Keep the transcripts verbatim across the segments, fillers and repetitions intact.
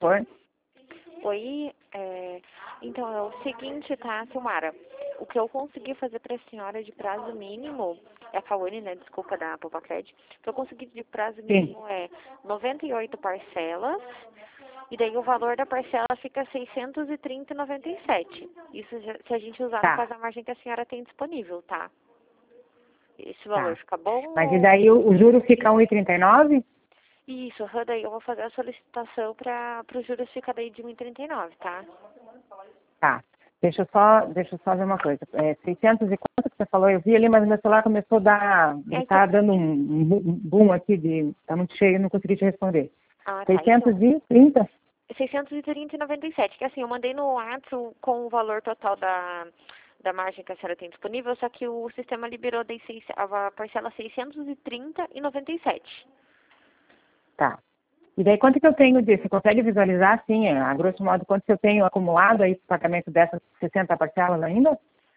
Oi? Oi, é, então é o seguinte, tá, Silmara? O que eu consegui fazer para a senhora de prazo mínimo, é a Cauane, né, desculpa, da Povacred, o que eu consegui de prazo mínimo Sim. é noventa e oito parcelas, e daí o valor da parcela fica seiscentos e trinta e noventa e sete. Isso já- se a gente usar no Tá, caso da margem que a senhora tem disponível, tá? Esse valor tá. fica bom Mas e ou... daí o, o juro fica um e trinta e nove? Isso, aham, daí eu vou fazer a solicitação para os juros ficar daí de um e trinta e nove, tá? Tá. Deixa eu só, deixa eu só ver uma coisa. É, seiscentos e quanto que você falou? Eu vi ali, mas o meu celular começou a dar... Ele É, tá então... dando um, um bu- um boom aqui de... Tá muito cheio, eu não consegui te responder. Ah, tá, seiscentos então... e trinta? seiscentos e trinta e noventa e sete, que assim, eu mandei no WhatsApp com o valor total da, da margem que a senhora tem disponível, só que o sistema liberou daí seis, a parcela seiscentos e trinta e noventa e sete. Tá. E daí quanto que eu tenho disso? Você consegue visualizar, assim, a grosso modo, quanto que eu tenho acumulado aí para pagamento dessas sessenta parcelas ainda?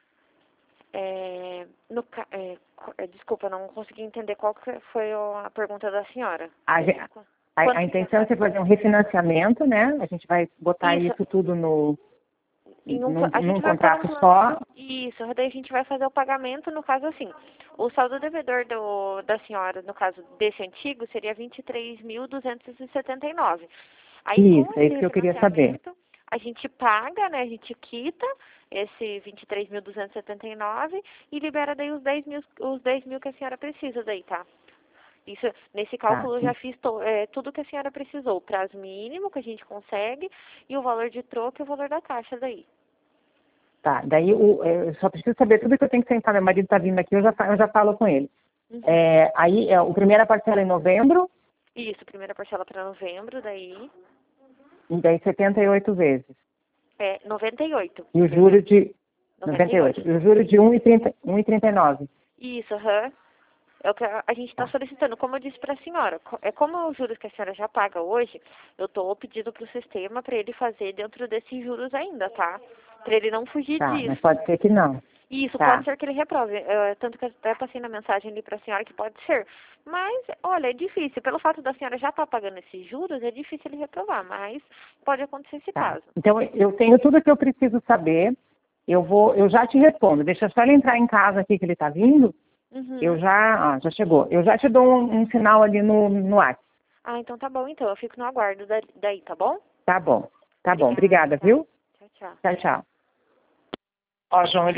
É, no, ca- é, co- é, desculpa, não consegui entender qual que foi o- a pergunta da senhora. A, É, ge- qu- a, a quanto que já intenção é tá? você fazer um refinanciamento, né? A gente vai botar Isso, isso tudo no, em um, num, a num gente vai pôr um contrato plano. só. Isso, daí a gente vai fazer o pagamento, no caso assim, o saldo devedor do, da senhora, no caso desse antigo, seria vinte e três mil duzentos e setenta e nove. Aí com Isso, é esse isso que eu queria saber. refinanciamento, a gente paga, né, a gente quita esse vinte e três mil duzentos e setenta e nove e libera daí os dez mil, os dez mil que a senhora precisa daí, tá? Isso, nesse Tá, cálculo eu já fiz to, é, tudo que a senhora precisou, o prazo mínimo que a gente consegue e o valor de troco e o valor da taxa daí. tá. Daí o, é, eu só preciso saber tudo que eu tenho que sentar. Meu marido está vindo aqui, eu já, fa- eu já falo com ele. Uhum. É, aí, é, o primeira parcela é em novembro, Isso, primeira parcela para novembro, daí e daí setenta e oito vezes. é noventa e oito, E o perdão, juro de noventa noventa e e oito. oito. E o juro de um e trinta e nove. Isso, aham. É o que a a gente está Tá, solicitando, como eu disse para a senhora. co- É como os juros que a senhora já paga hoje, eu estou pedindo para o sistema para ele fazer dentro desses juros ainda, tá? Para ele não fugir tá. Mas disso. pode ser que não. E isso pode Tá, ser que ele reprove. É, tanto que eu até passei na mensagem ali para a senhora que pode ser. Mas, olha, é difícil. Pelo fato da senhora já estar pagando esses juros, é difícil ele reprovar. Mas pode acontecer esse tá. caso. Então, eu tenho tudo que eu preciso saber. Eu vou, eu já te respondo. Deixa só ele entrar em casa aqui que ele está vindo. Eu Uhum. já, ah, já chegou. Eu já te dou um, um sinal ali no, no WhatsApp. Ah, então tá bom, então. Eu fico no aguardo da- daí, tá bom? Tá bom. Tá bom. Obrigada, Obrigada, tá? viu? Tchau, tchau. Tchau, tchau. Ó, João,